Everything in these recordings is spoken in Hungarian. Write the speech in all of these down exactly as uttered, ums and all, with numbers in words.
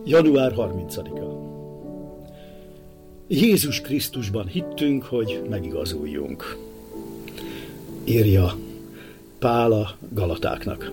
január harmincadika. Jézus Krisztusban hittünk, hogy megigazuljunk. Írja Pál a Galatáknak.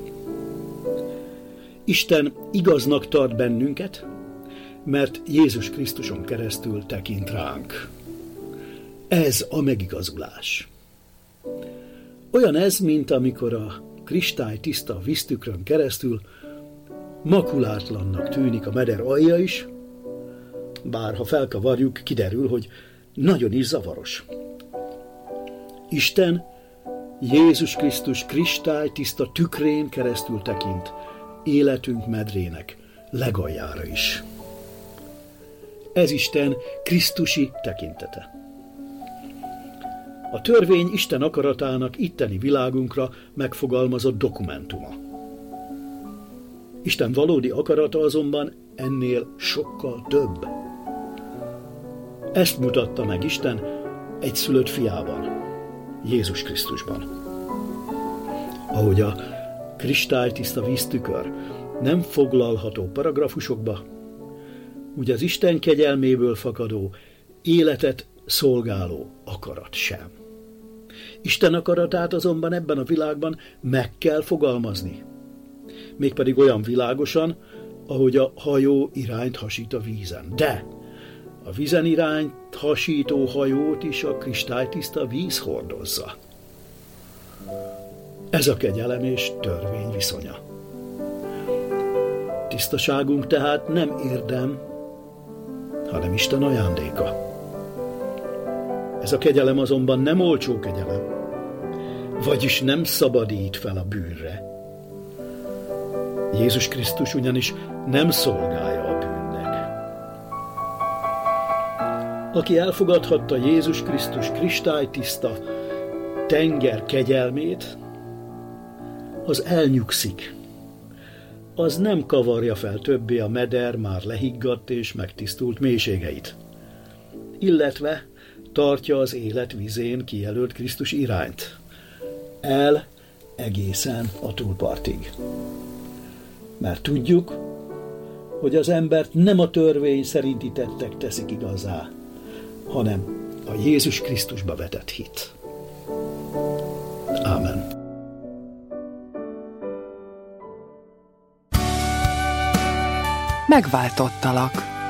Isten igaznak tart bennünket, mert Jézus Krisztuson keresztül tekint ránk. Ez a megigazulás. Olyan ez, mint amikor a kristálytiszta víztükrön keresztül makulátlannak tűnik a meder alja is, bár ha felkavarjuk, kiderül, hogy nagyon is zavaros. Isten Jézus Krisztus kristálytiszta tükrén keresztül tekint életünk medrének legaljára is. Ez Isten krisztusi tekintete. A törvény Isten akaratának itteni világunkra megfogalmazott dokumentuma. Isten valódi akarata azonban ennél sokkal több. Ezt mutatta meg Isten egyszülött fiában, Jézus Krisztusban. Ahogy a kristálytiszta víztükör nem foglalható paragrafusokba, úgy az Isten kegyelméből fakadó, életet szolgáló akarat sem. Isten akaratát azonban ebben a világban meg kell fogalmazni. Mégpedig olyan világosan, ahogy a hajó irányt hasít a vízen. De a vízen irányt hasító hajót is a kristálytiszta víz hordozza. Ez a kegyelem és törvény viszonya. Tisztaságunk tehát nem érdem, hanem Isten ajándéka. Ez a kegyelem azonban nem olcsó kegyelem, vagyis nem szabadít fel a bűnre. Jézus Krisztus ugyanis nem szolgálja a bűnnek. Aki elfogadhatta Jézus Krisztus kristálytiszta tenger kegyelmét, az elnyugszik. Az nem kavarja fel többé a meder már lehiggadt és megtisztult mélységeit, illetve tartja az élet vizén kijelölt Krisztus irányt, el egészen a túlpartig. Mert tudjuk, hogy az embert nem a törvény szerinti tettek teszik igazá, hanem a Jézus Krisztusba vetett hit. Ámen. Megváltottalak.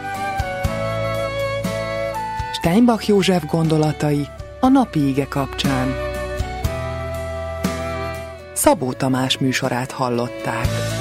Steinbach József gondolatai a napi ige kapcsán. Szabó Tamás műsorát hallották.